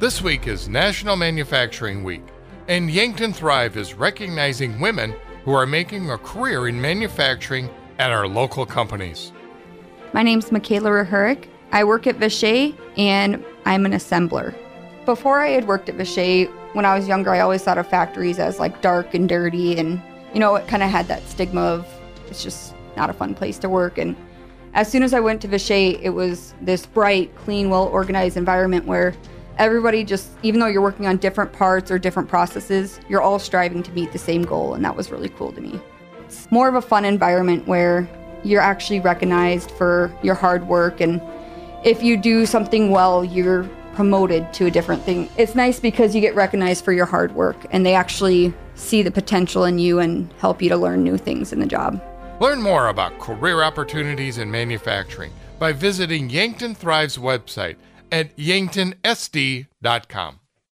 This week is National Manufacturing Week, and Yankton Thrive is recognizing women who are making a career in manufacturing at our local companies. My name's Michaela Rahurik. I work at Vishay, and I'm an assembler. Before I had worked at Vishay, when I was younger, I always thought of factories as like dark and dirty, and it kind of had that stigma of it's just not a fun place to work. And as soon as I went to Vishay, it was this bright, clean, well-organized environment where everybody just, even though you're working on different parts or different processes, you're all striving to meet the same goal, and that was really cool to me. It's more of a fun environment where you're actually recognized for your hard work, and if you do something well, you're promoted to a different thing. It's nice because you get recognized for your hard work, and they actually see the potential in you and help you to learn new things in the job. Learn more about career opportunities in manufacturing by visiting Yankton Thrive's website at yanktonsd.com.